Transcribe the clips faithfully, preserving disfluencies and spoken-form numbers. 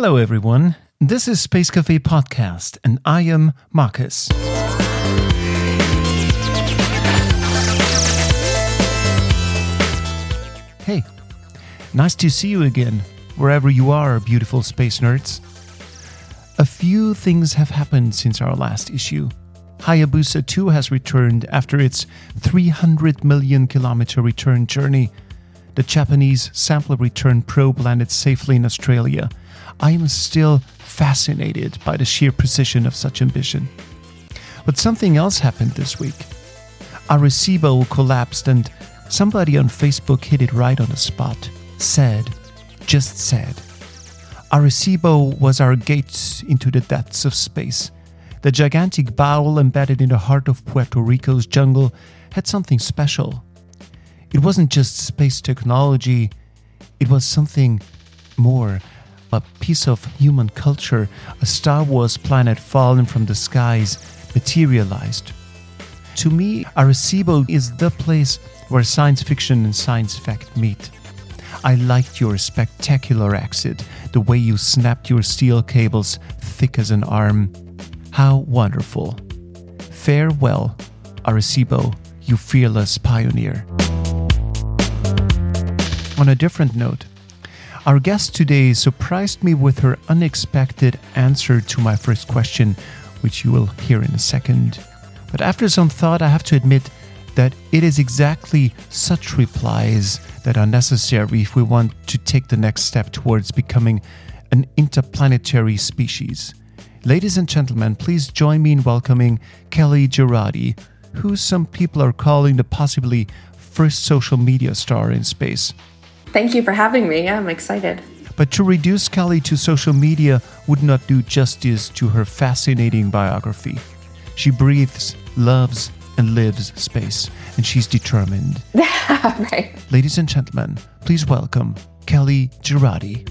Hello, everyone. This is Space Cafe Podcast, and I am Marcus. Hey, nice to see you again, wherever you are, beautiful space nerds. A few things have happened since our last issue. Hayabusa two has returned after its three hundred million kilometer return journey. The Japanese Sampler Return probe landed safely in Australia. I am still fascinated by the sheer precision of such ambition. But something else happened this week. Arecibo collapsed and somebody on Facebook hit it right on the spot. Said, just said. Arecibo was our gate into the depths of space. The gigantic bowl embedded in the heart of Puerto Rico's jungle had something special. It wasn't just space technology, it was something more. A piece of human culture, a Star Wars planet fallen from the skies, materialized. To me, Arecibo is the place where science fiction and science fact meet. I liked your spectacular exit, the way you snapped your steel cables thick as an arm. How wonderful. Farewell, Arecibo, you fearless pioneer. On a different note, our guest today surprised me with her unexpected answer to my first question, which you will hear in a second. But after some thought, I have to admit that it is exactly such replies that are necessary if we want to take the next step towards becoming an interplanetary species. Ladies and gentlemen, please join me in welcoming Kelly Girardi, who some people are calling the possibly first social media star in space. Thank you for having me. Yeah, I'm excited. But to reduce Kelly to social media would not do justice to her fascinating biography. She breathes, loves, and lives space, and she's determined. Right. Ladies and gentlemen, please welcome Kelly Girardi.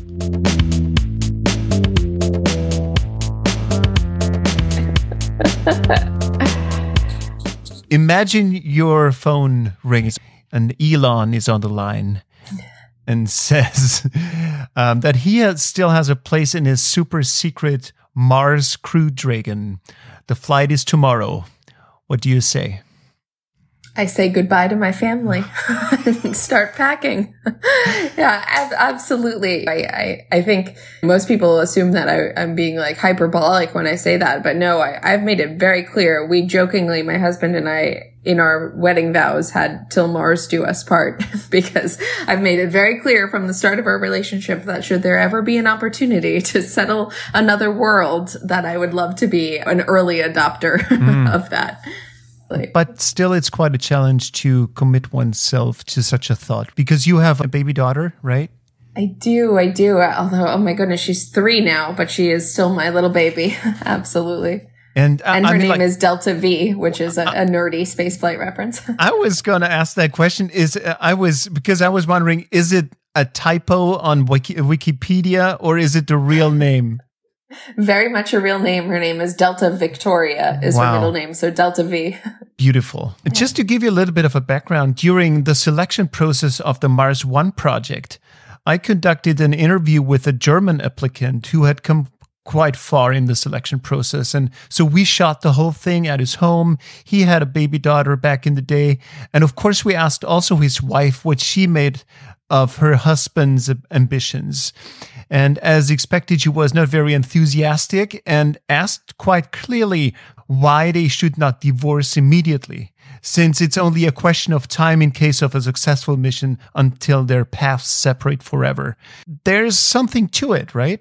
Imagine your phone rings and Elon is on the line and says um, that he has, still has a place in his super secret Mars Crew Dragon. The flight is tomorrow. What do you say? I say goodbye to my family and start packing. Yeah, ab- absolutely. I, I, I think most people assume that I, I'm being like hyperbolic when I say that, but no, I, I've made it very clear. We jokingly, my husband and I, in our wedding vows, had till Mars do us part, because I've made it very clear from the start of our relationship that should there ever be an opportunity to settle another world, that I would love to be an early adopter mm. of that. But still, it's quite a challenge to commit oneself to such a thought, because you have a baby daughter, right? I do, I do. Although, oh my goodness, she's three now, but she is still my little baby. Absolutely. And, uh, and her I mean, name like, is Delta V, which is a, a nerdy spaceflight reference. I was going to ask that question. Is uh, I was because I was wondering, is it a typo on Wiki, Wikipedia, or is it the real name? Very much a real name. Her name is Delta Victoria, is wow. her middle name. So Delta V. Beautiful. Yeah. Just to give you a little bit of a background, during the selection process of the Mars One project, I conducted an interview with a German applicant who had come quite far in the selection process. And so we shot the whole thing at his home. He had a baby daughter back in the day. And of course, we asked also his wife what she made of her husband's ambitions. And as expected, she was not very enthusiastic and asked quite clearly why they should not divorce immediately, since it's only a question of time in case of a successful mission until their paths separate forever. There's something to it, right?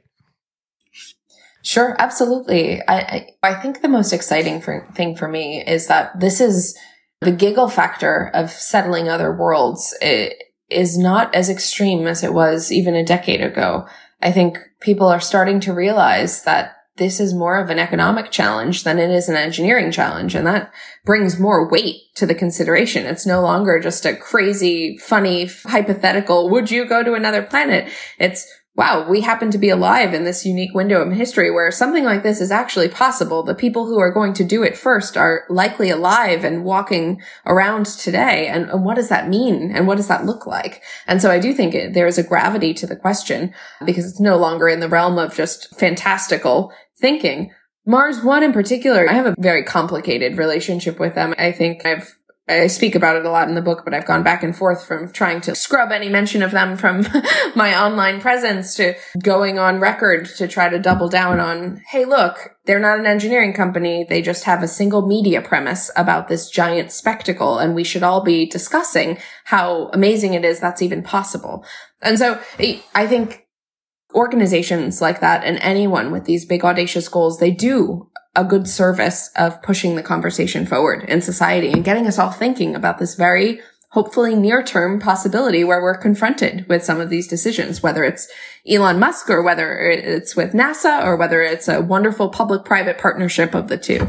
Sure, absolutely. I, I, I think the most exciting for, thing for me is that this is the giggle factor of settling other worlds. It is not as extreme as it was even a decade ago. I think people are starting to realize that this is more of an economic challenge than it is an engineering challenge. And that brings more weight to the consideration. It's no longer just a crazy, funny, hypothetical, would you go to another planet? It's, wow, we happen to be alive in this unique window of history where something like this is actually possible. The people who are going to do it first are likely alive and walking around today. And, and what does that mean? And what does that look like? And so I do think it, there is a gravity to the question because it's no longer in the realm of just fantastical thinking. Mars One in particular, I have a very complicated relationship with them. I think I've I speak about it a lot in the book, but I've gone back and forth from trying to scrub any mention of them from my online presence to going on record to try to double down on, hey, look, they're not an engineering company. They just have a single media premise about this giant spectacle, and we should all be discussing how amazing it is that's even possible. And so I think organizations like that and anyone with these big audacious goals, they do a good service of pushing the conversation forward in society and getting us all thinking about this very hopefully near-term possibility where we're confronted with some of these decisions, whether it's Elon Musk or whether it's with NASA or whether it's a wonderful public-private partnership of the two.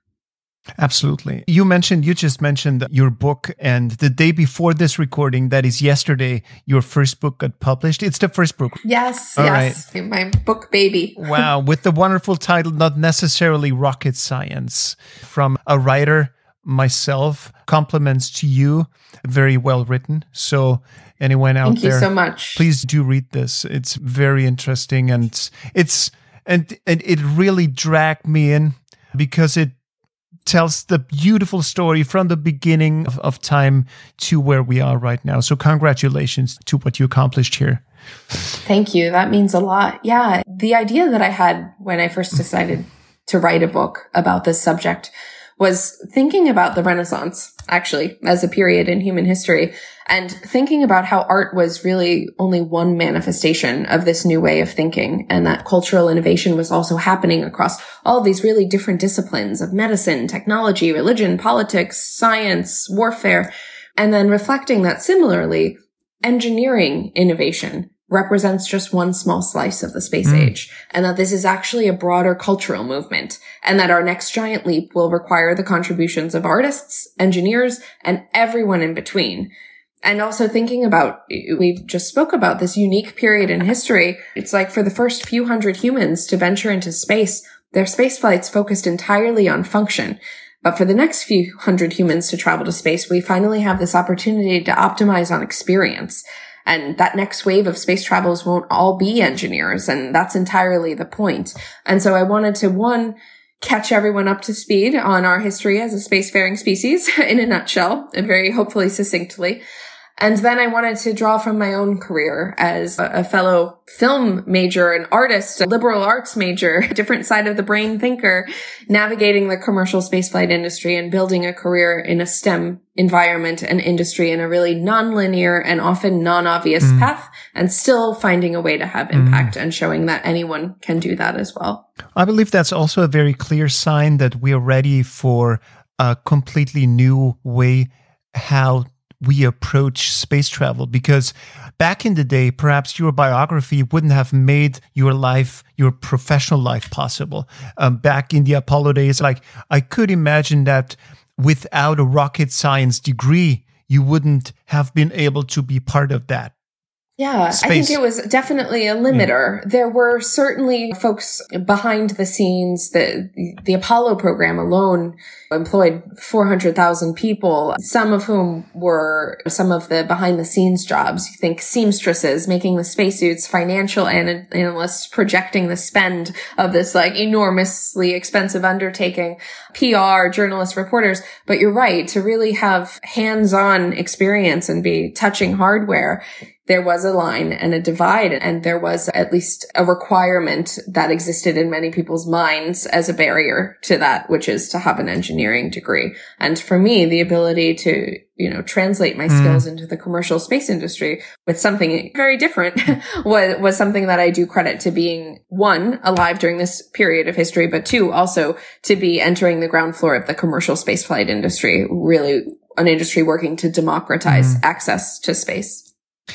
Absolutely. You mentioned, you just mentioned your book, and the day before this recording, that is yesterday, your first book got published. It's the first book. Yes, All yes. right. My book baby. Wow. With the wonderful title, Not Necessarily Rocket Science, from a writer, myself. Compliments to you. Very well written. So anyone out Thank there, you so much. Please do read this. It's very interesting, and it's, and, and it really dragged me in because it tells the beautiful story from the beginning of, of time to where we are right now. So congratulations to what you accomplished here. Thank you. That means a lot. Yeah. The idea that I had when I first decided to write a book about this subject was thinking about the Renaissance, actually, as a period in human history, and thinking about how art was really only one manifestation of this new way of thinking, and that cultural innovation was also happening across all of these really different disciplines of medicine, technology, religion, politics, science, warfare, and then reflecting that similarly, engineering innovation represents just one small slice of the space mm. age, and that this is actually a broader cultural movement, and that our next giant leap will require the contributions of artists, engineers, and everyone in between. And also thinking about, we've just spoke about this unique period in history. It's like for the first few hundred humans to venture into space, their space flights focused entirely on function. But for the next few hundred humans to travel to space, we finally have this opportunity to optimize on experience. And that next wave of space travels won't all be engineers, and that's entirely the point. And so I wanted to, one, catch everyone up to speed on our history as a spacefaring species in a nutshell, and very hopefully succinctly. And then I wanted to draw from my own career as a, a fellow film major, an artist, a liberal arts major, a different side of the brain thinker, navigating the commercial spaceflight industry and building a career in a STEM environment and industry in a really non-linear and often non-obvious mm. path, and still finding a way to have impact mm. and showing that anyone can do that as well. I believe that's also a very clear sign that we are ready for a completely new way how we approach space travel, because back in the day, perhaps your biography wouldn't have made your life, your professional life possible. Um, back in the Apollo days, like I could imagine that without a rocket science degree, you wouldn't have been able to be part of that. Yeah, Space. I think it was definitely a limiter. Yeah. There were certainly folks behind the scenes. The, the Apollo program alone employed four hundred thousand people, some of whom were some of the behind the scenes jobs. You think seamstresses making the spacesuits, financial an- analysts projecting the spend of this like enormously expensive undertaking, P R, journalists, reporters. But you're right, to really have hands-on experience and be touching hardware, there was a line and a divide, and there was at least a requirement that existed in many people's minds as a barrier to that, which is to have an engineering degree. And for me, the ability to, you know, translate my mm. skills into the commercial space industry with something very different was, was something that I do credit to being, one, alive during this period of history, but two, also to be entering the ground floor of the commercial spaceflight industry, really an industry working to democratize mm. access to space.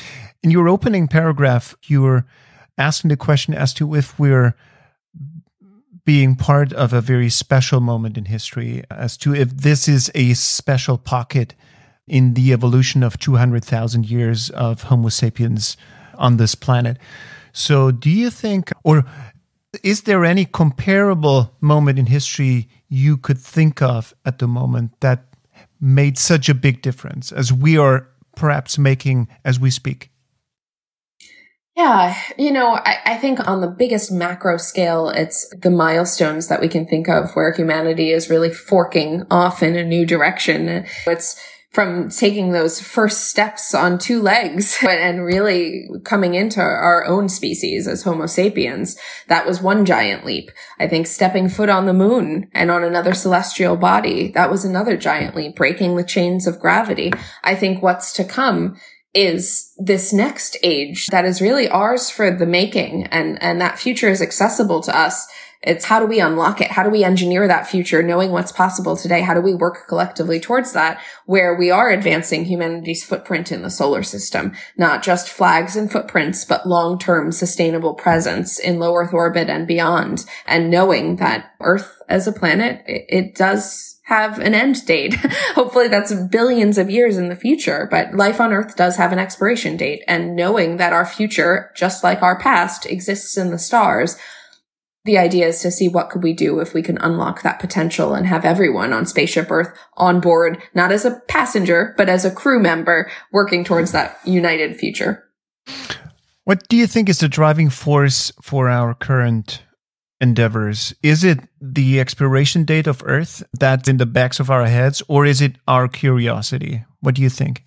In your opening paragraph, you were asking the question as to if we're being part of a very special moment in history, as to if this is a special pocket in the evolution of two hundred thousand years of Homo sapiens on this planet. So do you think, or is there any comparable moment in history you could think of at the moment that made such a big difference as we are perhaps making as we speak? Yeah, you know, I, I think on the biggest macro scale, it's the milestones that we can think of where humanity is really forking off in a new direction. It's from taking those first steps on two legs and really coming into our own species as Homo sapiens. That was one giant leap. I think stepping foot on the moon and on another celestial body, that was another giant leap, breaking the chains of gravity. I think what's to come is this next age that is really ours for the making, and, and that future is accessible to us. It's how do we unlock it? How do we engineer that future, knowing what's possible today? How do we work collectively towards that, where we are advancing humanity's footprint in the solar system? Not just flags and footprints, but long-term sustainable presence in low Earth orbit and beyond. And knowing that Earth as a planet, it, it does have an end date. Hopefully that's billions of years in the future, but life on Earth does have an expiration date. And knowing that our future, just like our past, exists in the stars, the idea is to see what could we do if we can unlock that potential and have everyone on Spaceship Earth on board, not as a passenger, but as a crew member working towards that united future. What do you think is the driving force for our current endeavors? Is it the expiration date of Earth that's in the backs of our heads, or is it our curiosity? What do you think?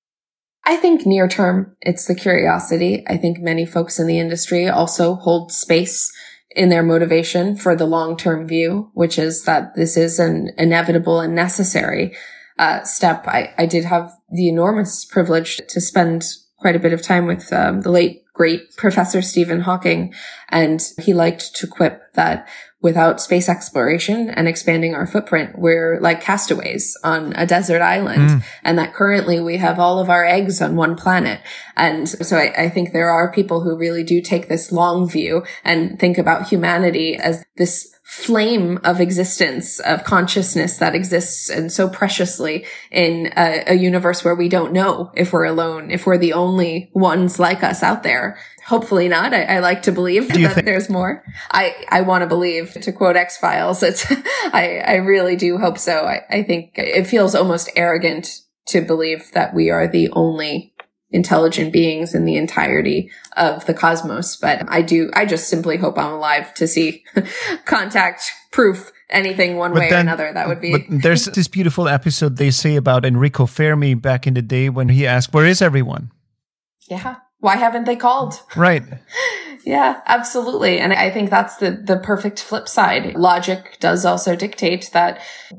I think near term, it's the curiosity. I think many folks in the industry also hold space in their motivation for the long-term view, which is that this is an inevitable and necessary uh, step. I, I did have the enormous privilege to spend quite a bit of time with um, the late, great Professor Stephen Hawking, and he liked to quip that without space exploration and expanding our footprint, we're like castaways on a desert island, mm. and that currently we have all of our eggs on one planet. And so I, I think there are people who really do take this long view and think about humanity as this flame of existence, of consciousness that exists and so preciously in a, a universe where we don't know if we're alone, if we're the only ones like us out there. Hopefully not. I, I like to believe that think- there's more. I, I want to believe, to quote X-Files, it's, I, I really do hope so. I, I think it feels almost arrogant to believe that we are the only intelligent beings in the entirety of the cosmos. But I do, I just simply hope I'm alive to see contact proof, anything one but way then, or another. That would be. But there's this beautiful episode they say about Enrico Fermi back in the day when he asked, where is everyone? Yeah. Why haven't they called? Right. Yeah, absolutely. And I think that's the, the perfect flip side. Logic does also dictate that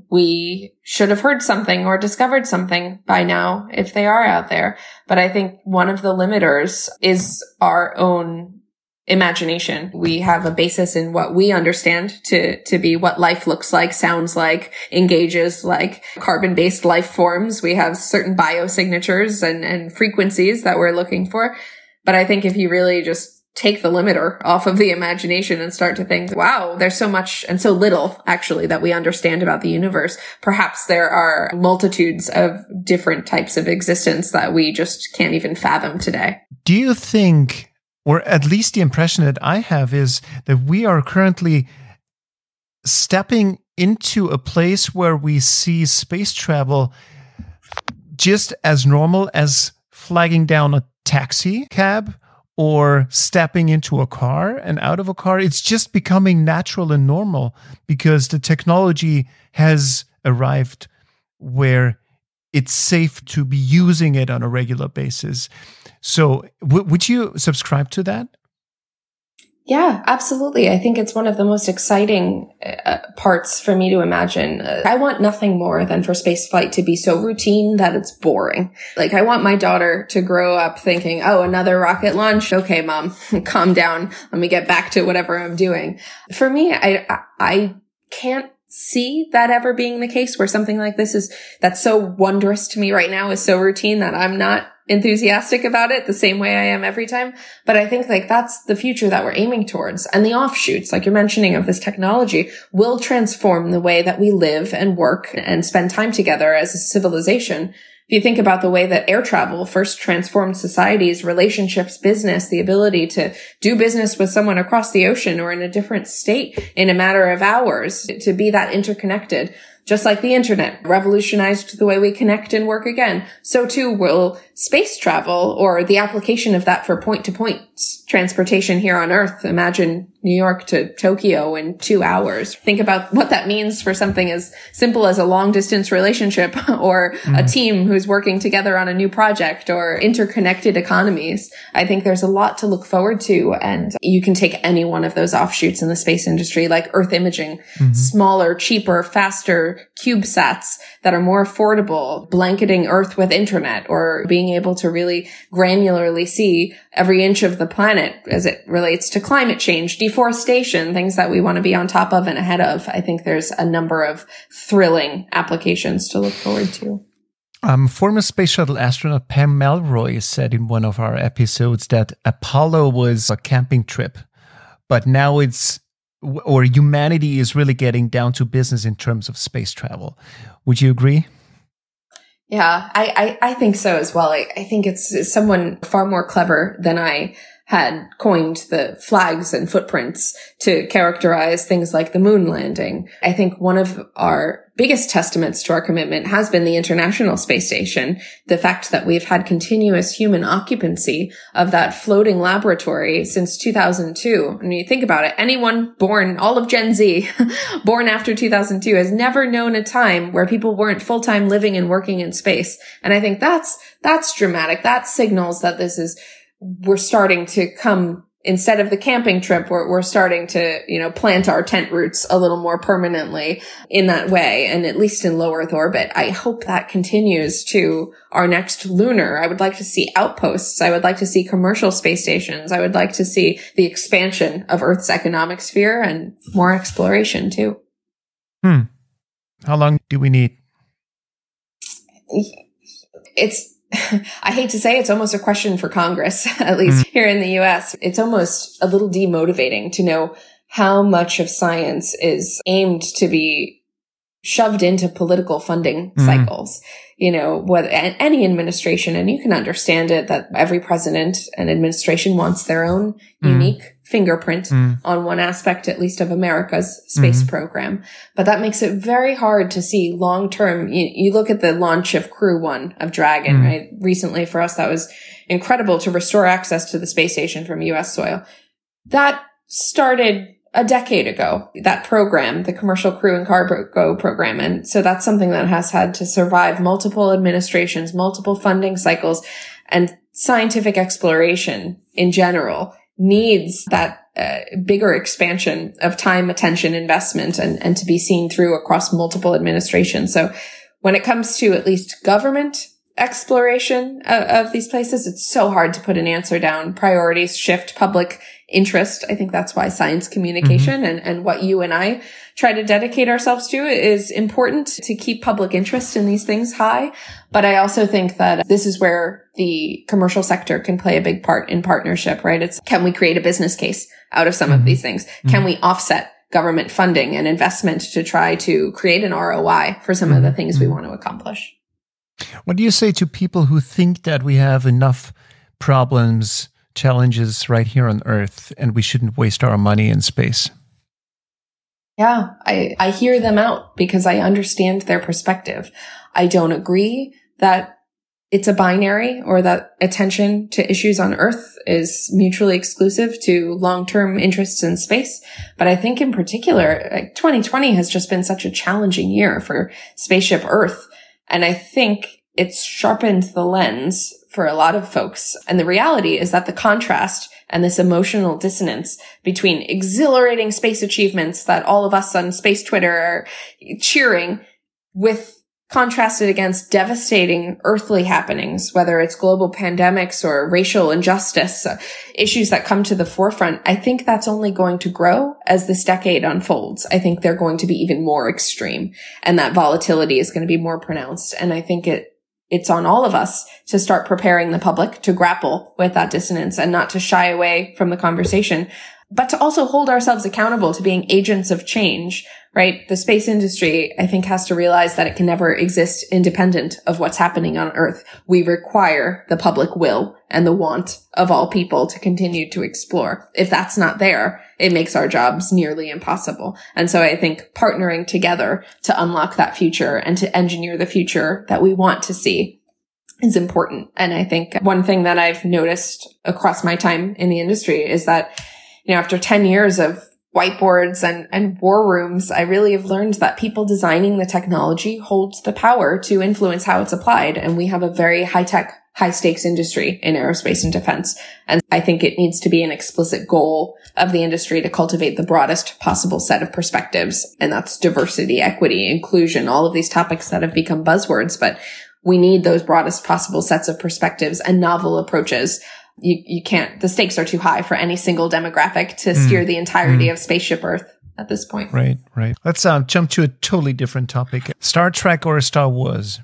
we should have heard something or discovered something by now if they are out there. But I think one of the limiters is our own imagination. We have a basis in what we understand to, to be what life looks like, sounds like, engages like carbon-based life forms. We have certain biosignatures and, and frequencies that we're looking for. But I think if you really just take the limiter off of the imagination and start to think, wow, there's so much and so little actually that we understand about the universe. Perhaps there are multitudes of different types of existence that we just can't even fathom today. Do you think, or at least the impression that I have, is that we are currently stepping into a place where we see space travel just as normal as flagging down a taxi cab or stepping into a car and out of a car? It's just becoming natural and normal because the technology has arrived where it's safe to be using it on a regular basis. So w- would you subscribe to that? Yeah, absolutely. I think it's one of the most exciting uh, parts for me to imagine. Uh, I want nothing more than for spaceflight to be so routine that it's boring. Like, I want my daughter to grow up thinking, oh, another rocket launch? Okay, mom, calm down. Let me get back to whatever I'm doing. For me, I, I can't see that ever being the case where something like this is, that's so wondrous to me right now, is so routine that I'm not enthusiastic about it the same way I am every time. But I think like that's the future that we're aiming towards. And the offshoots, like you're mentioning, of this technology will transform the way that we live and work and spend time together as a civilization. If you think about the way that air travel first transformed societies, relationships, business, the ability to do business with someone across the ocean or in a different state in a matter of hours, to be that interconnected. Just like the internet revolutionized the way we connect and work again, so too will space travel or the application of that for point-to-point transportation here on Earth. Imagine New York to Tokyo in two hours. Think about what that means for something as simple as a long-distance relationship or mm. a team who's working together on a new project or interconnected economies. I think there's a lot to look forward to, and you can take any one of those offshoots in the space industry, like Earth imaging, mm-hmm. smaller, cheaper, faster CubeSats that are more affordable, blanketing Earth with internet, or being able to really granularly see every inch of the planet as it relates to climate change, deforestation, things that we want to be on top of and ahead of. I think there's a number of thrilling applications to look forward to. Um, former space shuttle astronaut Pam Melroy said in one of our episodes that Apollo was a camping trip, but now it's or humanity is really getting down to business in terms of space travel. Would you agree? Yeah, I, I, I think so as well. I, I think it's, it's someone far more clever than I had coined the flags and footprints to characterize things like the moon landing. I think one of our biggest testaments to our commitment has been the International Space Station. The fact that we've had continuous human occupancy of that floating laboratory since two thousand two. And you think about it, anyone born, all of Gen Z, born after two thousand two has never known a time where people weren't full-time living and working in space. And I think that's, that's dramatic. That signals that this is, we're starting to come, instead of the camping trip, we're, we're starting to, you know, plant our tent roots a little more permanently in that way, and at least in low Earth orbit. I hope that continues to our next lunar. I would like to see outposts. I would like to see commercial space stations. I would like to see the expansion of Earth's economic sphere and more exploration too. Hmm. How long do we need? It's, I hate to say it's almost a question for Congress, at least mm. here in the U S. It's almost a little demotivating to know how much of science is aimed to be shoved into political funding mm. cycles. You know, what any administration, and you can understand it, that every president and administration wants their own mm. unique fingerprint mm. on one aspect, at least, of America's space mm. program. But that makes it very hard to see long term. You, you look at the launch of Crew One of Dragon, mm. right? Recently for us, that was incredible to restore access to the space station from U S soil. That started a decade ago, that program, the Commercial Crew and Cargo program. And so that's something that has had to survive multiple administrations, multiple funding cycles, and scientific exploration in general needs that uh, bigger expansion of time, attention, investment, and, and to be seen through across multiple administrations. So when it comes to at least government exploration of, of these places, it's so hard to put an answer down. Priorities shift, public interest. I think that's why science communication mm-hmm. and, and what you and I try to dedicate ourselves to is important, to keep public interest in these things high. But I also think that this is where the commercial sector can play a big part in partnership, right? It's, can we create a business case out of some mm-hmm. of these things? Mm-hmm. Can we offset government funding and investment to try to create an R O I for some mm-hmm. of the things we want to accomplish? What do you say to people who think that we have enough problems, challenges right here on Earth, and we shouldn't waste our money in space? Yeah, I, I hear them out because I understand their perspective. I don't agree that it's a binary or that attention to issues on Earth is mutually exclusive to long-term interests in space. But I think in particular, like twenty twenty has just been such a challenging year for Spaceship Earth. And I think it's sharpened the lens for a lot of folks. And the reality is that the contrast and this emotional dissonance between exhilarating space achievements that all of us on space Twitter are cheering with contrasted against devastating earthly happenings, whether it's global pandemics or racial injustice, uh, issues that come to the forefront. I think that's only going to grow as this decade unfolds. I think they're going to be even more extreme, and that volatility is going to be more pronounced. And I think it it's on all of us to start preparing the public to grapple with that dissonance and not to shy away from the conversation. but to also hold ourselves accountable to being agents of change, right? The space industry, I think, has to realize that it can never exist independent of what's happening on Earth. We require the public will and the want of all people to continue to explore. If that's not there, it makes our jobs nearly impossible. And so I think partnering together to unlock that future and to engineer the future that we want to see is important. And I think one thing that I've noticed across my time in the industry is that, you know, after ten years of whiteboards and, and war rooms, I really have learned that people designing the technology holds the power to influence how it's applied. And we have a very high-tech, high-stakes industry in aerospace and defense. And I think it needs to be an explicit goal of the industry to cultivate the broadest possible set of perspectives. And that's diversity, equity, inclusion, all of these topics that have become buzzwords. But we need those broadest possible sets of perspectives and novel approaches. You you can't, the stakes are too high for any single demographic to steer mm. the entirety mm. of Spaceship Earth at this point. Right, right. Let's uh, jump to a totally different topic. Star Trek or Star Wars?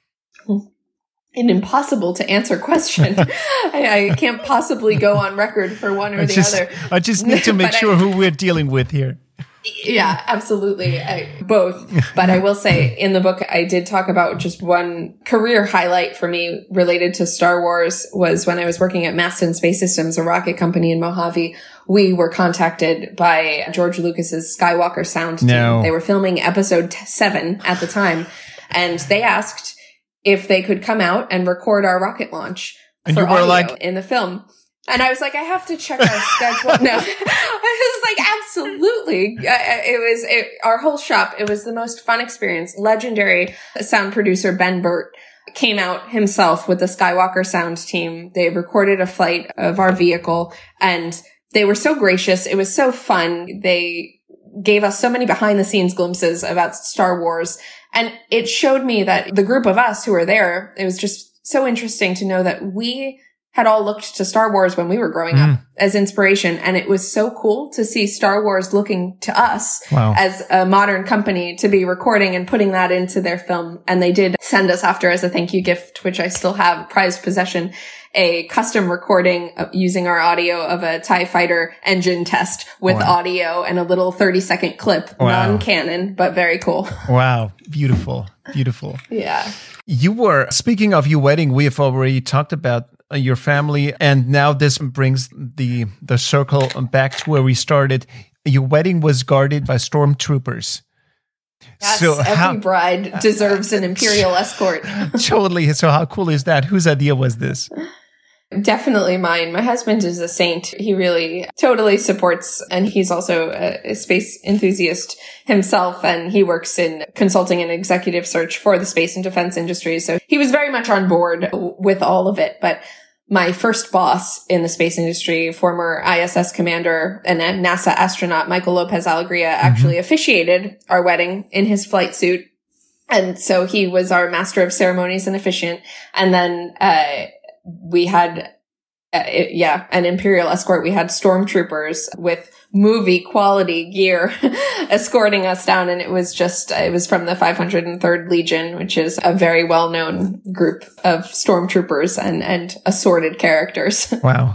An impossible to answer question. I, I can't possibly go on record for one or I the just, other. I just need to make sure I, who we're dealing with here. Yeah, absolutely. I, both. But I will say in the book, I did talk about just one career highlight for me related to Star Wars was when I was working at Masten Space Systems, a rocket company in Mojave. We were contacted by George Lucas's Skywalker Sound team. No. They were filming episode seven at the time. And they asked if they could come out and record our rocket launch and for you were audio like, in the film. And I was like, I have to check our schedule. No, I was like, absolutely. It was it, our whole shop. It was the most fun experience. Legendary sound producer Ben Burt came out himself with the Skywalker Sound team. They recorded a flight of our vehicle and they were so gracious. It was so fun. They gave us so many behind the scenes glimpses about Star Wars. And it showed me that the group of us who were there, it was just so interesting to know that we had all looked to Star Wars when we were growing mm. up as inspiration. And it was so cool to see Star Wars looking to us wow. as a modern company to be recording and putting that into their film. And they did send us after as a thank you gift, which I still have prized possession, a custom recording of using our audio of a TIE fighter engine test with wow. audio and a little thirty second clip, wow. non-canon, but very cool. Wow. Beautiful. Beautiful. Yeah. You were, speaking of your wedding, we have already talked about your family, and now this brings the the circle back to where we started. Your wedding was guarded by stormtroopers. Yes, so every how, bride deserves an imperial escort. Totally. So how cool is that? Whose idea was this? Definitely mine. My husband is a saint. He really totally supports, and he's also a, a space enthusiast himself, and he works in consulting and executive search for the space and defense industry. So he was very much on board with all of it. But my first boss in the space industry, former I S S commander and a NASA astronaut, Michael Lopez Alegria, actually mm-hmm. officiated our wedding in his flight suit. And so he was our master of ceremonies and officiant. And then, uh, we had, uh, it, yeah, an imperial escort. We had stormtroopers with movie quality gear escorting us down. And it was just, it was from the five hundred third Legion, which is a very well-known group of stormtroopers and, and assorted characters. Wow.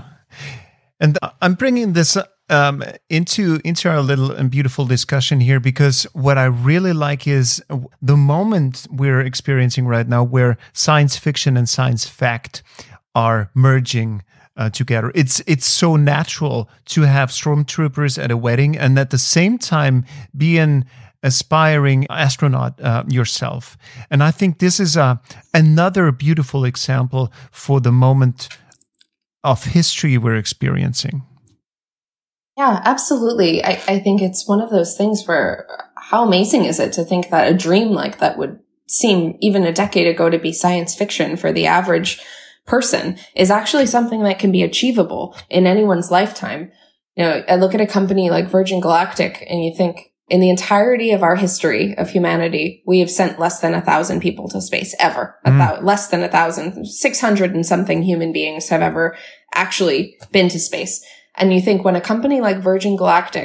And I'm bringing this um, into, into our little and beautiful discussion here, because what I really like is the moment we're experiencing right now where science fiction and science fact are merging uh, together. It's it's so natural to have stormtroopers at a wedding and at the same time be an aspiring astronaut uh, yourself. And I think this is a, another beautiful example for the moment of history we're experiencing. Yeah, absolutely. I, I think it's one of those things where how amazing is it to think that a dream like that would seem even a decade ago to be science fiction for the average person is actually something that can be achievable in anyone's lifetime. You know, I look at a company like Virgin Galactic and you think in the entirety of our history of humanity, we have sent less than a thousand people to space ever. Mm. About less than a thousand, six hundred and something human beings have ever actually been to space. And you think when a company like Virgin Galactic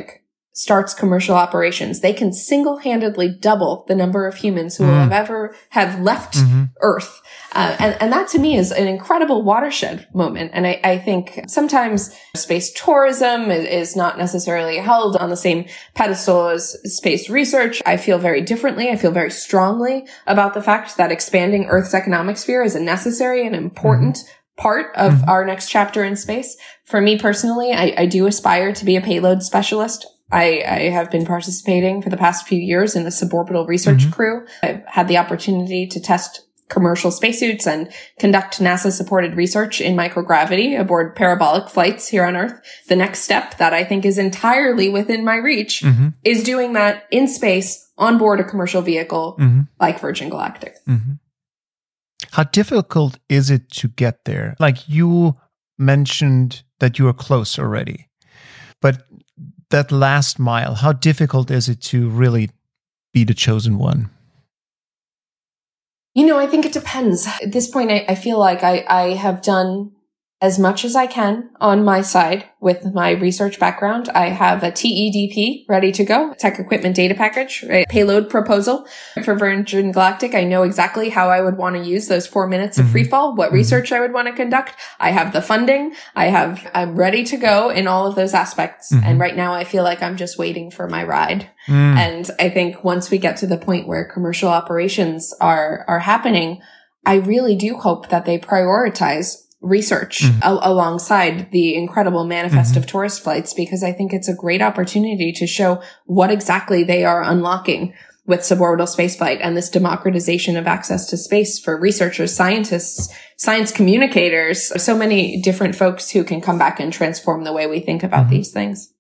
starts commercial operations, they can single-handedly double the number of humans who mm. will have ever have left mm-hmm. Earth. Uh, and, and that to me is an incredible watershed moment. And I, I think sometimes space tourism is, is not necessarily held on the same pedestal as space research. I feel very differently. I feel very strongly about the fact that expanding Earth's economic sphere is a necessary and important mm-hmm. part of mm-hmm. our next chapter in space. For me personally, I, I do aspire to be a payload specialist. I, I have been participating for the past few years in the suborbital research mm-hmm. crew. I've had the opportunity to test commercial spacesuits and conduct NASA-supported research in microgravity aboard parabolic flights here on Earth. The next step that I think is entirely within my reach mm-hmm. is doing that in space on board a commercial vehicle mm-hmm. like Virgin Galactic. Mm-hmm. How difficult is it to get there? Like you mentioned that you are close already, but that last mile, how difficult is it to really be the chosen one? You know, I think it depends. At this point, I, I feel like I, I have done as much as I can on my side with my research background. I have a T E D P ready to go, tech equipment data package, a payload proposal for Virgin Galactic. I know exactly how I would want to use those four minutes of free fall, what research I would want to conduct. I have the funding. I have, I'm ready to go in all of those aspects. Mm-hmm. And right now I feel like I'm just waiting for my ride. Mm. And I think once we get to the point where commercial operations are, are happening, I really do hope that they prioritize research mm-hmm. a- alongside the incredible manifest mm-hmm. of tourist flights, because I think it's a great opportunity to show what exactly they are unlocking with suborbital spaceflight and this democratization of access to space for researchers, scientists, science communicators, so many different folks who can come back and transform the way we think about mm-hmm. these things.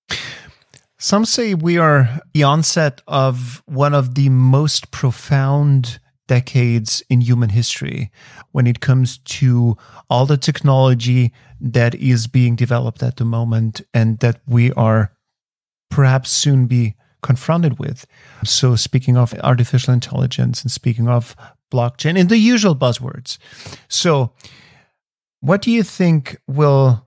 Some say we are the onset of one of the most profound decades in human history when it comes to all the technology that is being developed at the moment and that we are perhaps soon be confronted with. So speaking of artificial intelligence and speaking of blockchain and the usual buzzwords. So what do you think will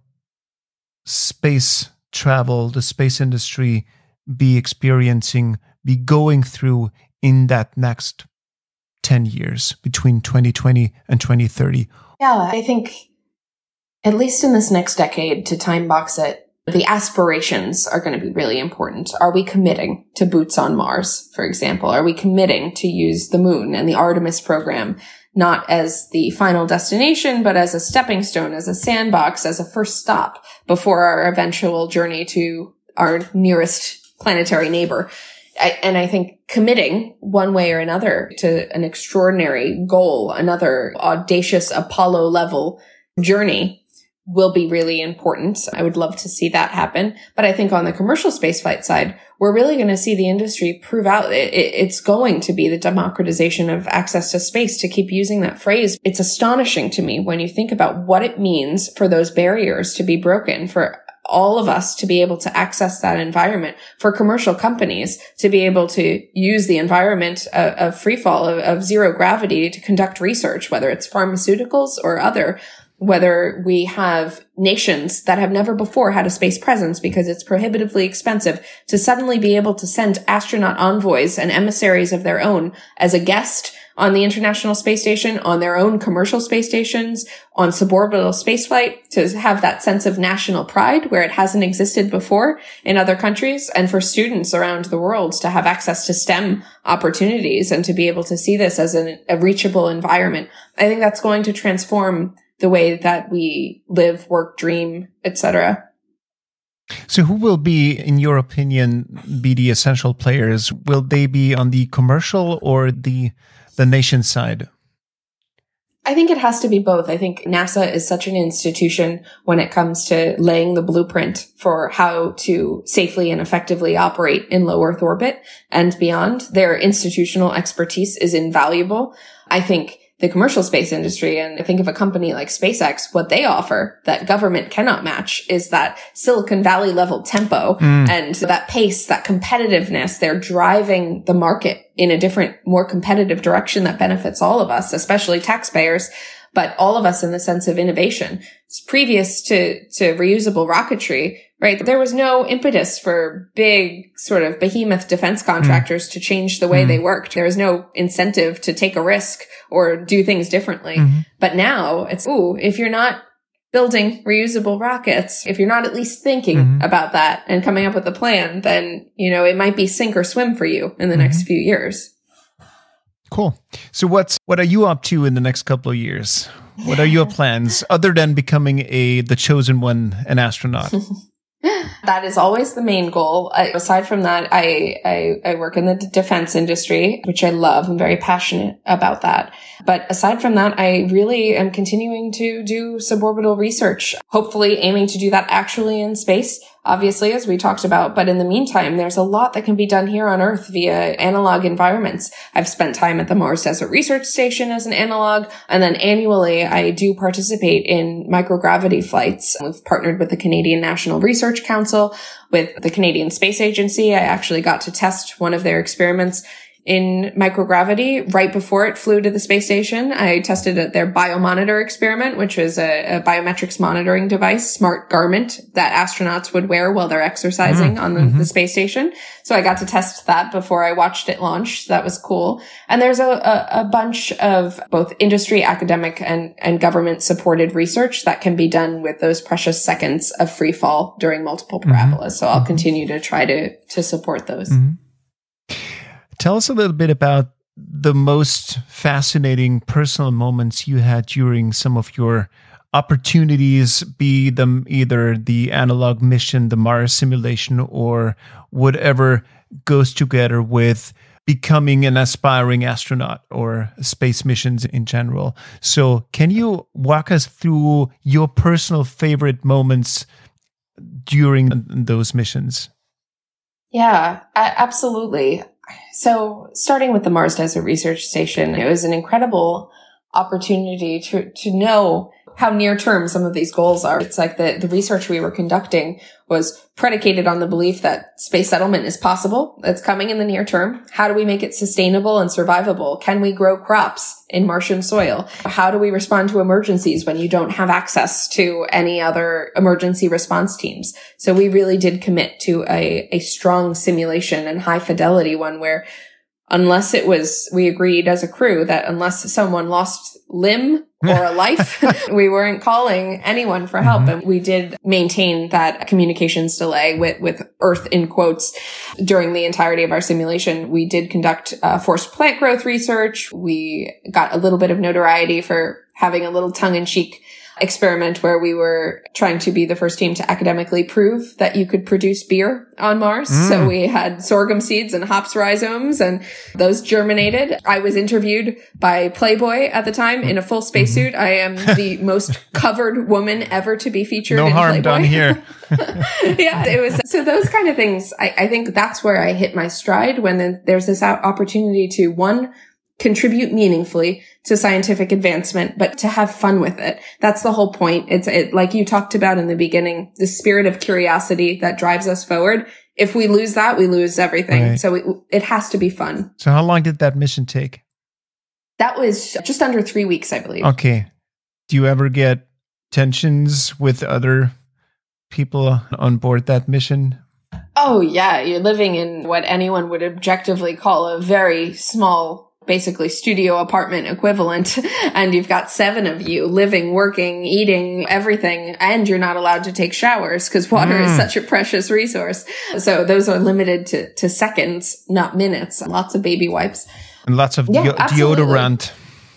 space travel, the space industry be experiencing, be going through in that next ten years between twenty twenty and twenty thirty? Yeah, I think at least in this next decade, to time box it, the aspirations are going to be really important. Are we committing to boots on Mars, for example? Are we committing to use the moon and the Artemis program, not as the final destination, but as a stepping stone, as a sandbox, as a first stop before our eventual journey to our nearest planetary neighbor? I, and I think committing one way or another to an extraordinary goal, another audacious Apollo level journey will be really important. I would love to see that happen. But I think on the commercial spaceflight side, we're really going to see the industry prove out it, it, it's going to be the democratization of access to space, to keep using that phrase. It's astonishing to me when you think about what it means for those barriers to be broken, for all of us to be able to access that environment, for commercial companies to be able to use the environment of, of free fall, of, of zero gravity to conduct research, whether it's pharmaceuticals or other, whether we have nations that have never before had a space presence because it's prohibitively expensive to suddenly be able to send astronaut envoys and emissaries of their own as a guest on the International Space Station, on their own commercial space stations, on suborbital spaceflight, to have that sense of national pride where it hasn't existed before in other countries, and for students around the world to have access to STEM opportunities and to be able to see this as an, a reachable environment. I think that's going to transform the way that we live, work, dream, et cetera. So who will be, in your opinion, be the essential players? Will they be on the commercial or the the nation side? I think it has to be both. I think NASA is such an institution when it comes to laying the blueprint for how to safely and effectively operate in low Earth orbit and beyond. Their institutional expertise is invaluable. I think the commercial space industry, and I think of a company like SpaceX, what they offer that government cannot match is that Silicon Valley level tempo mm. and that pace, that competitiveness. They're driving the market in a different, more competitive direction that benefits all of us, especially taxpayers. but all of us in the sense of innovation. Previous to, to reusable rocketry, right, there was no impetus for big sort of behemoth defense contractors mm. to change the way mm. they worked. There was no incentive to take a risk or do things differently. Mm-hmm. But now it's, ooh, if you're not building reusable rockets, if you're not at least thinking mm-hmm. about that and coming up with a plan, then, you know, it might be sink or swim for you in the mm-hmm. next few years. Cool. So what's, what are you up to in the next couple of years? What are your plans other than becoming a, the chosen one, an astronaut? That is always the main goal. I, aside from that, I, I, I work in the d- defense industry, which I love. I'm very passionate about that. But aside from that, I really am continuing to do suborbital research, hopefully aiming to do that actually in space, obviously, as we talked about. But in the meantime, there's a lot that can be done here on Earth via analog environments. I've spent time at the Mars Desert Research Station as an analog. And then annually, I do participate in microgravity flights. We've partnered with the Canadian National Research Council, with the Canadian Space Agency. I actually got to test one of their experiments in microgravity right before it flew to the space station. I tested it, their biomonitor experiment, which was a, a biometrics monitoring device, smart garment that astronauts would wear while they're exercising mm-hmm. on the, mm-hmm. the space station. So I got to test that before I watched it launch. So that was cool. And there's a, a, a bunch of both industry, academic, and, and government supported research that can be done with those precious seconds of free fall during multiple parabolas. Mm-hmm. So I'll continue to try to, to support those. Mm-hmm. Tell us a little bit about the most fascinating personal moments you had during some of your opportunities, be them either the analog mission, the Mars simulation, or whatever goes together with becoming an aspiring astronaut or space missions in general. So can you walk us through your personal favorite moments during those missions? Yeah, absolutely. So starting with the Mars Desert Research Station, it was an incredible opportunity to, to know how near term some of these goals are. It's like the, the research we were conducting was predicated on the belief that space settlement is possible. It's coming in the near term. How do we make it sustainable and survivable? Can we grow crops in Martian soil? How do we respond to emergencies when you don't have access to any other emergency response teams? So we really did commit to a, a strong simulation and high fidelity one where unless it was, we agreed as a crew that unless someone lost limb or a life, we weren't calling anyone for help. Mm-hmm. And we did maintain that communications delay with, with Earth in quotes during the entirety of our simulation. We did conduct uh, forced plant growth research. We got a little bit of notoriety for having a little tongue-in-cheek experiment where we were trying to be the first team to academically prove that you could produce beer on Mars. Mm. So we had sorghum seeds and hops rhizomes, and those germinated. I was interviewed by Playboy at the time in a full spacesuit. I am the most covered woman ever to be featured no in harm Playboy. Done here. Yeah, it was. So those kind of things, I, I think that's where I hit my stride when there's this opportunity to, one, contribute meaningfully to scientific advancement, but to have fun with it. That's the whole point. It's it, like you talked about in the beginning, the spirit of curiosity that drives us forward. If we lose that, we lose everything. Right. So it, it has to be fun. So how long did that mission take? That was just under three weeks, I believe. Okay. Do you ever get tensions with other people on board that mission? Oh, yeah. You're living in what anyone would objectively call a very small, basically studio apartment equivalent, and you've got seven of you living, working, eating, everything, and you're not allowed to take showers because water mm. is such a precious resource. So those are limited to, to seconds, not minutes. Lots of baby wipes. And lots of yeah, de- deodorant.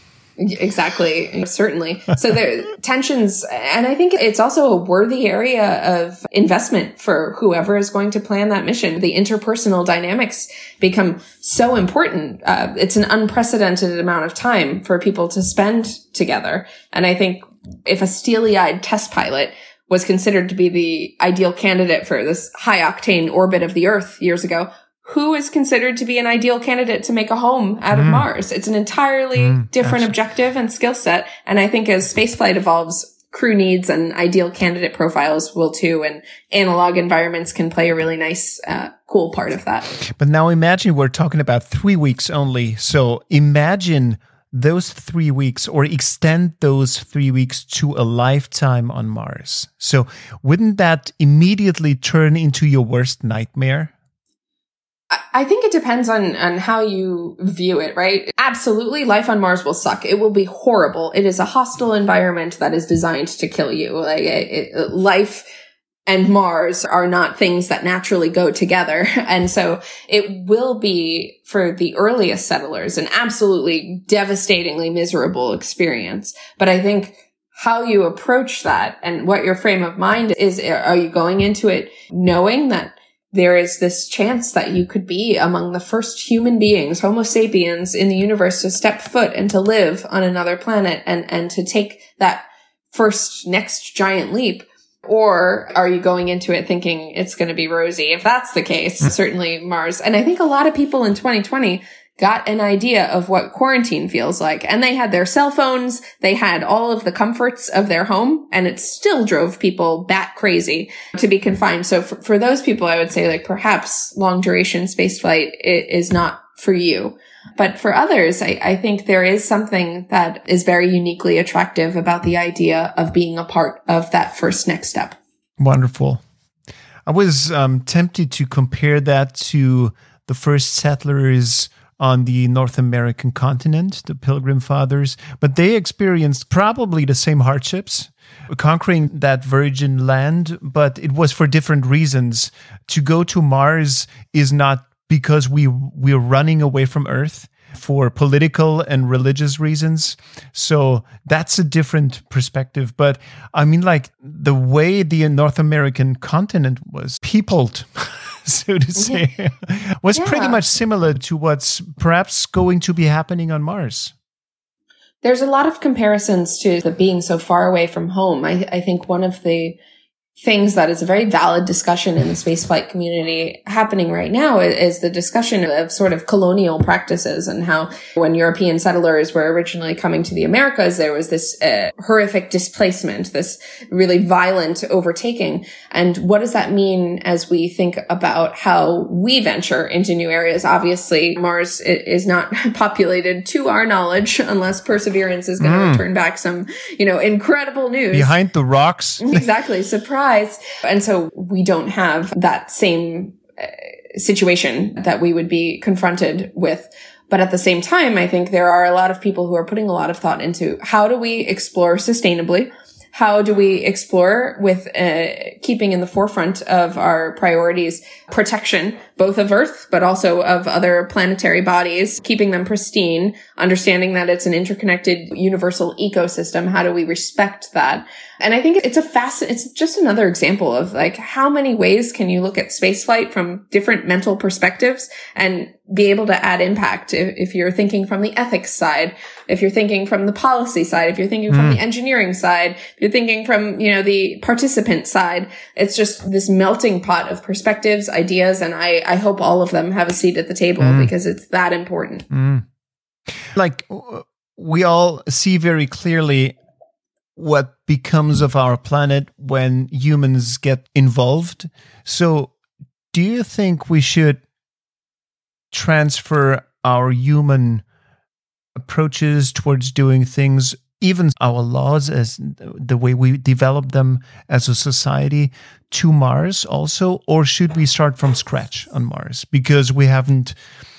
Exactly. Certainly. So there tensions, and I think it's also a worthy area of investment for whoever is going to plan that mission. The interpersonal dynamics become so important. Uh, it's an unprecedented amount of time for people to spend together. And I think if a steely-eyed test pilot was considered to be the ideal candidate for this high-octane orbit of the Earth years ago, who is considered to be an ideal candidate to make a home out of mm. Mars? It's an entirely mm, different absolutely. objective and skill set. And I think as spaceflight evolves, crew needs and ideal candidate profiles will too. And analog environments can play a really nice, uh, cool part of that. But now imagine we're talking about three weeks only. So imagine those three weeks or extend those three weeks to a lifetime on Mars. So wouldn't that immediately turn into your worst nightmare? I think it depends on, on how you view it, right? Absolutely, life on Mars will suck. It will be horrible. It is a hostile environment that is designed to kill you. Like it, it, life and Mars are not things that naturally go together. And so it will be, for the earliest settlers, an absolutely devastatingly miserable experience. But I think how you approach that and what your frame of mind is, are you going into it knowing that there is this chance that you could be among the first human beings, Homo sapiens, in the universe to step foot and to live on another planet and, and to take that first next giant leap? Or are you going into it thinking it's going to be rosy? If that's the case, certainly Mars. And I think a lot of people in twenty twenty got an idea of what quarantine feels like. And they had their cell phones, they had all of the comforts of their home, and it still drove people bat crazy to be confined. So for, for those people, I would say, like, perhaps long duration spaceflight is not for you. But for others, I, I think there is something that is very uniquely attractive about the idea of being a part of that first next step. Wonderful. I was um, tempted to compare that to the first settlers on the North American continent, the Pilgrim Fathers, but they experienced probably the same hardships conquering that virgin land, but it was for different reasons. To go to Mars is not because we we're running away from Earth for political and religious reasons. So that's a different perspective. But I mean, like, the way the North American continent was peopled, so to say, was yeah. pretty much similar to what's perhaps going to be happening on Mars. There's a lot of comparisons to the being so far away from home. I, I think one of the things that is a very valid discussion in the spaceflight community happening right now is the discussion of sort of colonial practices, and how when European settlers were originally coming to the Americas, there was this uh, horrific displacement, this really violent overtaking. And what does that mean as we think about how we venture into new areas? Obviously, Mars is not populated to our knowledge unless Perseverance is going to mm. return back some, you know, incredible news. Behind the rocks. Exactly. Surprise. And so we don't have that same uh, situation that we would be confronted with. But at the same time, I think there are a lot of people who are putting a lot of thought into how do we explore sustainably? How do we explore with uh, keeping in the forefront of our priorities protection, both of Earth, but also of other planetary bodies, keeping them pristine, understanding that it's an interconnected universal ecosystem. How do we respect that? And I think it's a fast, it's just another example of, like, how many ways can you look at spaceflight from different mental perspectives and be able to add impact. If, if you're thinking from the ethics side, if you're thinking from the policy side, if you're thinking from mm. the engineering side, if you're thinking from, you know, the participant side, it's just this melting pot of perspectives, ideas, and I, I hope all of them have a seat at the table mm. because it's that important. Mm. Like, we all see very clearly what becomes of our planet when humans get involved. So do you think we should transfer our human approaches towards doing things, even our laws as the way we develop them as a society, to Mars also? Or should we start from scratch on Mars because we haven't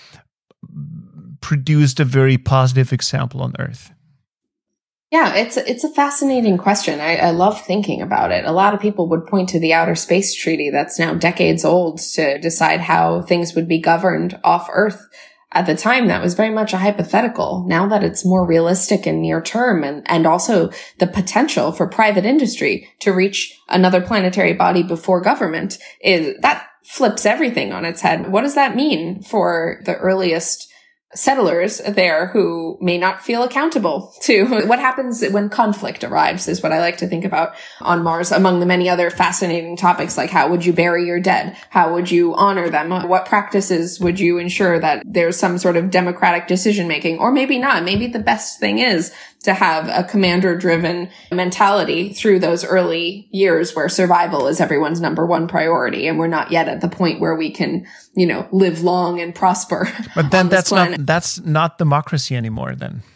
produced a very positive example on Earth? Yeah, it's it's a fascinating question. I, I love thinking about it. A lot of people would point to the Outer Space Treaty that's now decades old to decide how things would be governed off Earth. At the time, that was very much a hypothetical. Now that it's more realistic and near term, and, and also the potential for private industry to reach another planetary body before government, is that flips everything on its head. What does that mean for the earliest settlers there who may not feel accountable to what happens when conflict arrives, is what I like to think about on Mars, among the many other fascinating topics, like how would you bury your dead? How would you honor them? What practices would you ensure that there's some sort of democratic decision making? Or maybe not. Maybe the best thing is to have a commander-driven mentality through those early years where survival is everyone's number one priority, and we're not yet at the point where we can, you know, live long and prosper. But then that's planet. not that's not democracy anymore. Then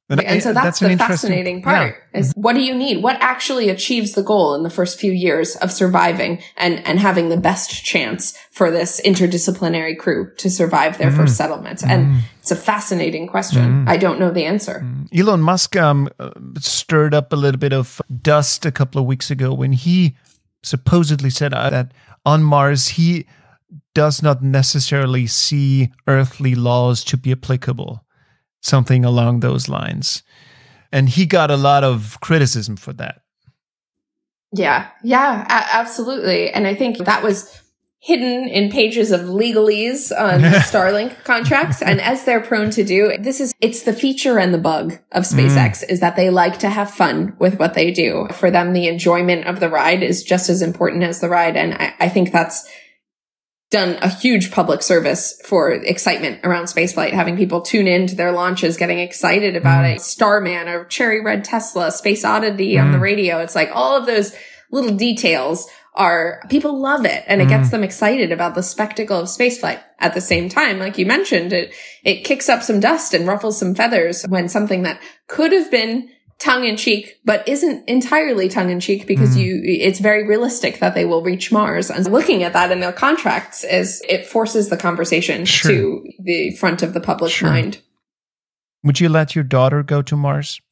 And, and so that's, that's the fascinating part yeah. is what do you need? What actually achieves the goal in the first few years of surviving and, and having the best chance for this interdisciplinary crew to survive their mm. first settlements? And mm. it's a fascinating question. Mm. I don't know the answer. Mm. Elon Musk um, stirred up a little bit of dust a couple of weeks ago when he supposedly said uh, that on Mars, he does not necessarily see earthly laws to be applicable. Something along those lines. And he got a lot of criticism for that. Yeah, yeah, a- absolutely. And I think that was hidden in pages of legalese on Starlink contracts. And as they're prone to do, this is, it's the feature and the bug of SpaceX mm. is that they like to have fun with what they do. For them, the enjoyment of the ride is just as important as the ride. And I, I think that's done a huge public service for excitement around spaceflight, having people tune in to their launches, getting excited about mm. it. Starman or Cherry Red Tesla, Space Oddity mm. on the radio. It's like all of those little details are, people love it and it mm. gets them excited about the spectacle of spaceflight. At the same time, like you mentioned, it, it kicks up some dust and ruffles some feathers when something that could have been tongue-in-cheek, but isn't entirely tongue-in-cheek because mm. you, it's very realistic that they will reach Mars. And looking at that in their contracts is, it forces the conversation sure. to the front of the public sure. mind. Would you let your daughter go to Mars?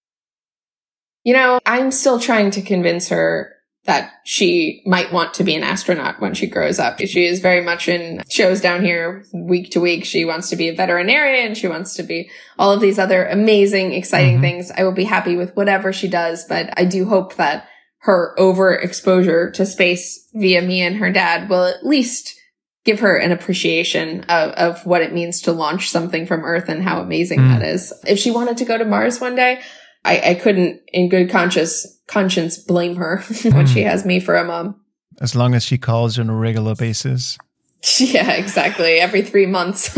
You know, I'm still trying to convince her that she might want to be an astronaut when she grows up. She is very much in shows down here week to week. She wants to be a veterinarian. She wants to be all of these other amazing, exciting mm-hmm. things. I will be happy with whatever she does, but I do hope that her overexposure to space via me and her dad will at least give her an appreciation of, of what it means to launch something from Earth and how amazing mm. that is. If she wanted to go to Mars one day, I, I couldn't, in good conscience, conscience, blame her when mm. she has me for a mom. As long as she calls on a regular basis. Yeah, exactly. Every three months.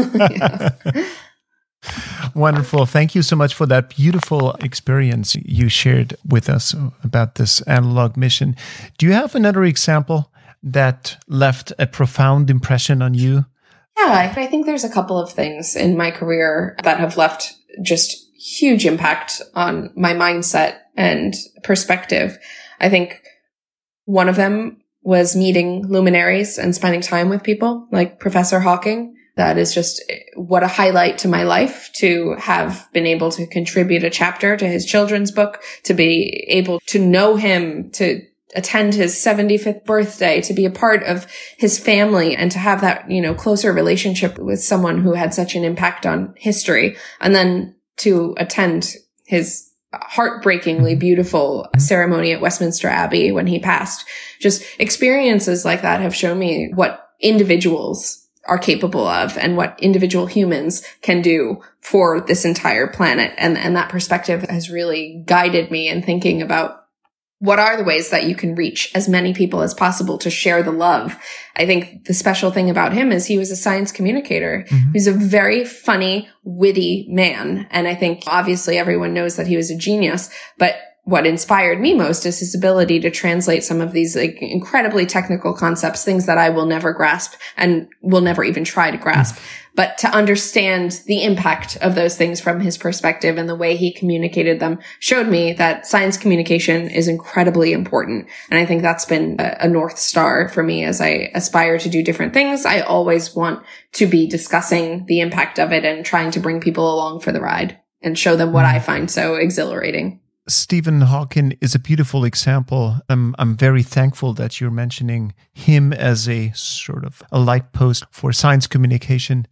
Wonderful. Thank you so much for that beautiful experience you shared with us about this analog mission. Do you have another example that left a profound impression on you? Yeah, I think there's a couple of things in my career that have left just huge impact on my mindset and perspective. I think one of them was meeting luminaries and spending time with people like Professor Hawking. That is just what a highlight to my life to have been able to contribute a chapter to his children's book, to be able to know him, to attend his seventy-fifth birthday, to be a part of his family and to have that, you know, closer relationship with someone who had such an impact on history. And then to attend his heartbreakingly beautiful ceremony at Westminster Abbey when he passed. Just experiences like that have shown me what individuals are capable of and what individual humans can do for this entire planet. And, and that perspective has really guided me in thinking about what are the ways that you can reach as many people as possible to share the love. I think the special thing about him is he was a science communicator. Mm-hmm. He's a very funny, witty man. And I think obviously everyone knows that he was a genius, but what inspired me most is his ability to translate some of these like incredibly technical concepts, things that I will never grasp and will never even try to grasp, mm-hmm. but to understand the impact of those things from his perspective and the way he communicated them showed me that science communication is incredibly important. And I think that's been a, a North Star for me as I aspire to do different things. I always want to be discussing the impact of it and trying to bring people along for the ride and show them what mm-hmm. I find so exhilarating. Stephen Hawking is a beautiful example. I'm, I'm very thankful that you're mentioning him as a sort of a light post for science communication.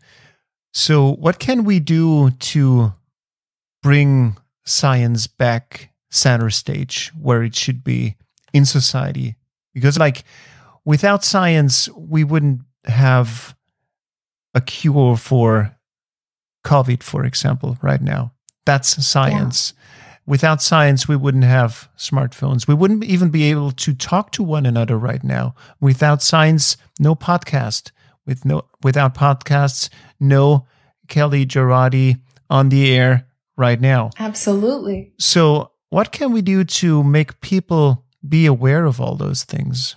So what can we do to bring science back center stage where it should be in society? Because like without science, we wouldn't have a cure for COVID, for example, right now. That's science. Yeah. Without science, we wouldn't have smartphones. We wouldn't even be able to talk to one another right now. Without science, no podcast. With no, without podcasts, no Kelly Gerardi on the air right now. Absolutely. So what can we do to make people be aware of all those things?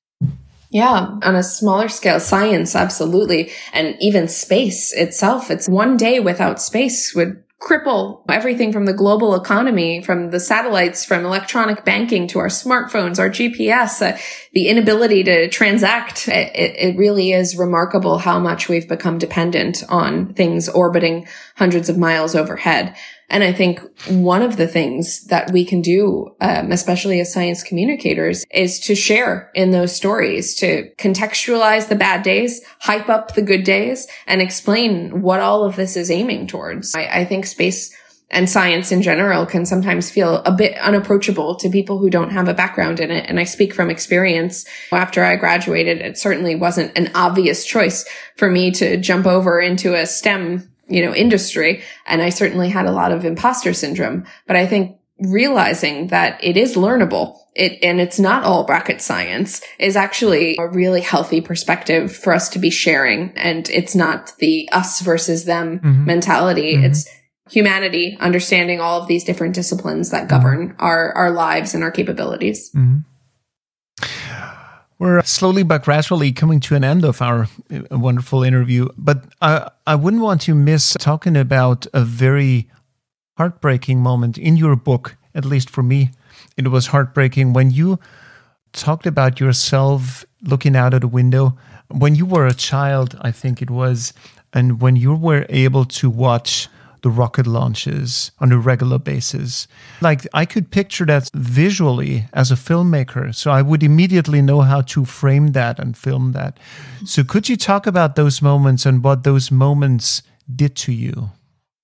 Yeah, on a smaller scale, science, absolutely. And even space itself. It's one day without space would cripple everything from the global economy, from the satellites, from electronic banking to our smartphones, our G P S, uh, the inability to transact. It, it really is remarkable how much we've become dependent on things orbiting hundreds of miles overhead. And I think one of the things that we can do, um, especially as science communicators, is to share in those stories, to contextualize the bad days, hype up the good days, and explain what all of this is aiming towards. I, I think space and science in general can sometimes feel a bit unapproachable to people who don't have a background in it. And I speak from experience. After I graduated, it certainly wasn't an obvious choice for me to jump over into a STEM you know, industry. And I certainly had a lot of imposter syndrome, but I think realizing that it is learnable, it, and it's not all rocket science, is actually a really healthy perspective for us to be sharing. And it's not the us versus them mm-hmm. mentality. Mm-hmm. It's humanity understanding all of these different disciplines that govern mm-hmm. our, our lives and our capabilities. Mm-hmm. We're slowly but gradually coming to an end of our wonderful interview, but I, I wouldn't want to miss talking about a very heartbreaking moment in your book, at least for me. It was heartbreaking when you talked about yourself looking out of the window when you were a child, I think it was, and when you were able to watch the rocket launches on a regular basis. Like, I could picture that visually as a filmmaker, so I would immediately know how to frame that and film that. So could you talk about those moments and what those moments did to you?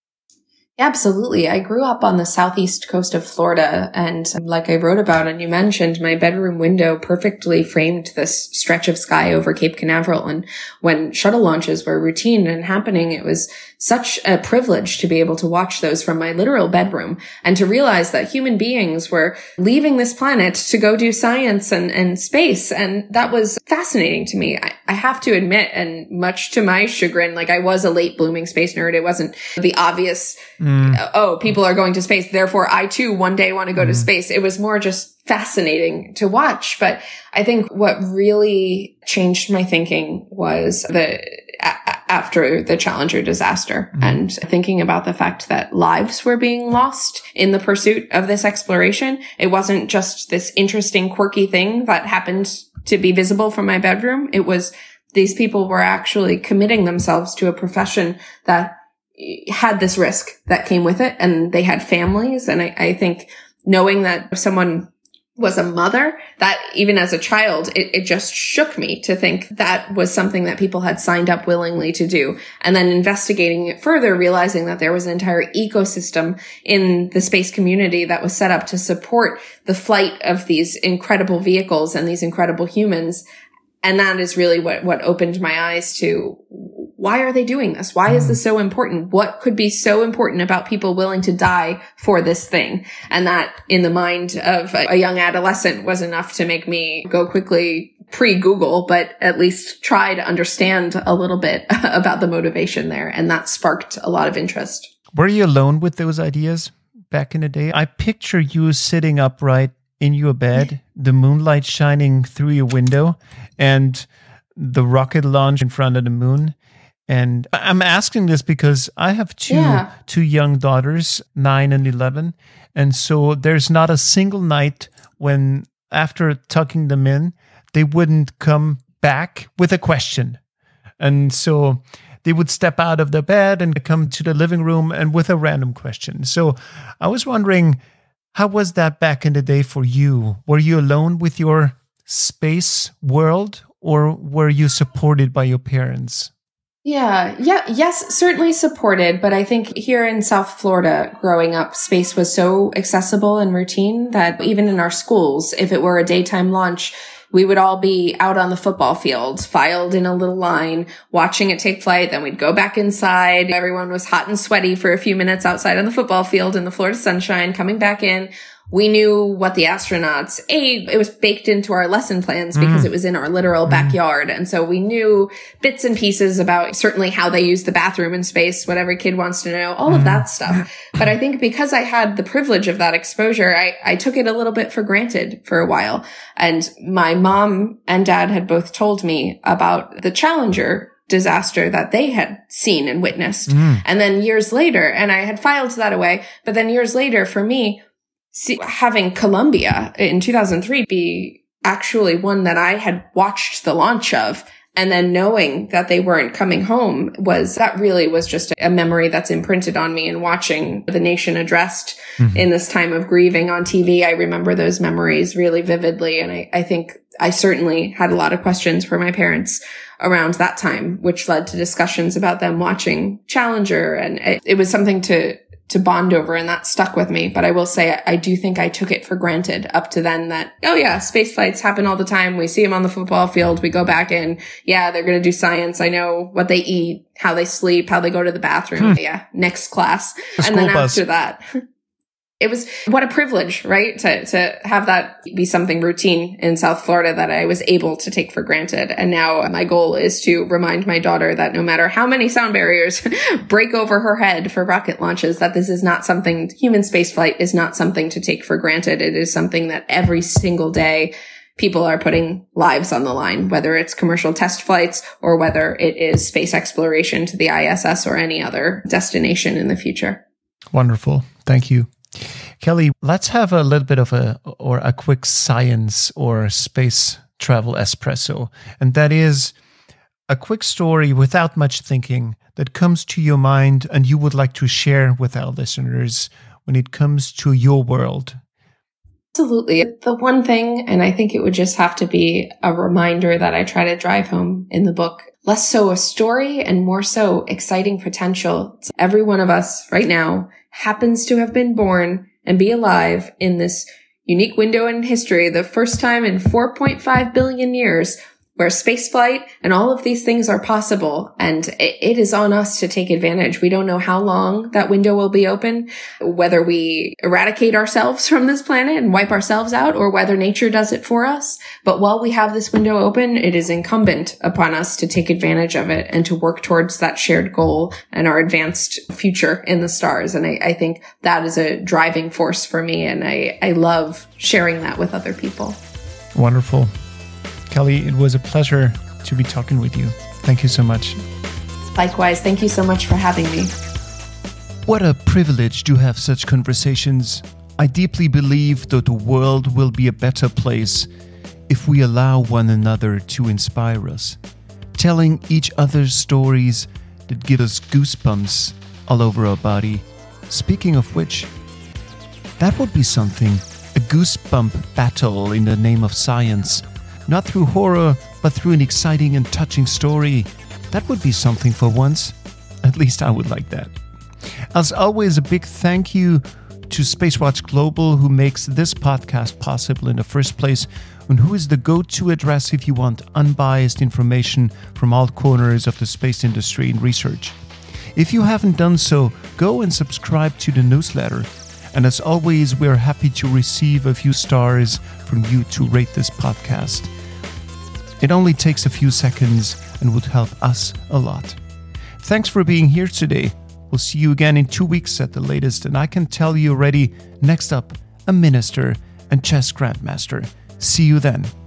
Absolutely. I grew up on the southeast coast of Florida, and like I wrote about and you mentioned, my bedroom window perfectly framed this stretch of sky over Cape Canaveral. And when shuttle launches were routine and happening, it was such a privilege to be able to watch those from my literal bedroom and to realize that human beings were leaving this planet to go do science and, and space. And that was fascinating to me. I, I have to admit, and much to my chagrin, like I was a late blooming space nerd. It wasn't the obvious, mm. oh, people are going to space, therefore I too one day want to go mm. to space. It was more just fascinating to watch. But I think what really changed my thinking was the a- after the Challenger disaster mm. and thinking about the fact that lives were being lost in the pursuit of this exploration. It wasn't just this interesting, quirky thing that happened to be visible from my bedroom. It was these people were actually committing themselves to a profession that had this risk that came with it, and they had families. And I, I think knowing that someone was a mother, that even as a child, it, it just shook me to think that was something that people had signed up willingly to do. And then investigating it further, realizing that there was an entire ecosystem in the space community that was set up to support the flight of these incredible vehicles and these incredible humans. And that is really what, what opened my eyes to, why are they doing this? Why is this so important? What could be so important about people willing to die for this thing? And that, in the mind of a, a young adolescent, was enough to make me go quickly pre-Google, but at least try to understand a little bit about the motivation there. And that sparked a lot of interest. Were you alone with those ideas back in the day? I picture you sitting upright in your bed, the moonlight shining through your window, and the rocket launch in front of the moon. And I'm asking this because I have two yeah. two young daughters, nine and eleven. And so there's not a single night when, after tucking them in, they wouldn't come back with a question. And so they would step out of the bed and come to the living room and with a random question. So I was wondering, how was that back in the day for you? Were you alone with your space world, or were you supported by your parents? Yeah, yeah, yes, certainly supported. But I think here in South Florida, growing up, space was so accessible and routine that even in our schools, if it were a daytime launch, we would all be out on the football field, filed in a little line, watching it take flight. Then we'd go back inside. Everyone was hot and sweaty for a few minutes outside on the football field in the Florida sunshine, coming back in. We knew what the astronauts ate. It was baked into our lesson plans because mm. it was in our literal mm. backyard. And so we knew bits and pieces about certainly how they use the bathroom in space, what every kid wants to know, all mm. of that stuff. But I think because I had the privilege of that exposure, I, I took it a little bit for granted for a while. And my mom and dad had both told me about the Challenger disaster that they had seen and witnessed. Mm. And then years later, and I had filed that away, but then years later for me, see, having Columbia in two thousand three be actually one that I had watched the launch of, and then knowing that they weren't coming home was, that really was just a memory that's imprinted on me. And watching the nation addressed mm-hmm. in this time of grieving on T V, I remember those memories really vividly. And I, I think I certainly had a lot of questions for my parents around that time, which led to discussions about them watching Challenger. And it, it was something to, to bond over, and that stuck with me. But I will say, I, I do think I took it for granted up to then that, oh yeah, space flights happen all the time. We see them on the football field. We go back in. Yeah, they're going to do science. I know what they eat, how they sleep, how they go to the bathroom. Hmm. Yeah. Next class. The and then bus. After that, it was, what a privilege, right? To, to have that be something routine in South Florida that I was able to take for granted. And now my goal is to remind my daughter that no matter how many sound barriers break over her head for rocket launches, that this is not something, human spaceflight is not something to take for granted. It is something that every single day people are putting lives on the line, whether it's commercial test flights or whether it is space exploration to the I S S or any other destination in the future. Wonderful. Thank you. Kelly, let's have a little bit of a, or a quick science or space travel espresso. And that is a quick story without much thinking that comes to your mind and you would like to share with our listeners when it comes to your world. Absolutely. The one thing, and I think it would just have to be a reminder that I try to drive home in the book, less so a story and more so exciting potential. Every one of us right now happens to have been born and be alive in this unique window in history, the first time in four point five billion years, where spaceflight and all of these things are possible. And it is on us to take advantage. We don't know how long that window will be open, whether we eradicate ourselves from this planet and wipe ourselves out, or whether nature does it for us. But while we have this window open, it is incumbent upon us to take advantage of it and to work towards that shared goal and our advanced future in the stars. And I, I think that is a driving force for me. And I, I love sharing that with other people. Wonderful. Kelly, it was a pleasure to be talking with you. Thank you so much. Likewise. Thank you so much for having me. What a privilege to have such conversations. I deeply believe that the world will be a better place if we allow one another to inspire us, telling each other's stories that give us goosebumps all over our body. Speaking of which, that would be something, a goosebump battle in the name of science. Not through horror, but through an exciting and touching story. That would be something for once. At least I would like that. As always, a big thank you to Spacewatch Global, who makes this podcast possible in the first place, and who is the go-to address if you want unbiased information from all corners of the space industry and research. If you haven't done so, go and subscribe to the newsletter. And as always, we're happy to receive a few stars from you to rate this podcast. It only takes a few seconds and would help us a lot. Thanks for being here today. We'll see you again in two weeks at the latest, and I can tell you already, next up, a minister and chess grandmaster. See you then.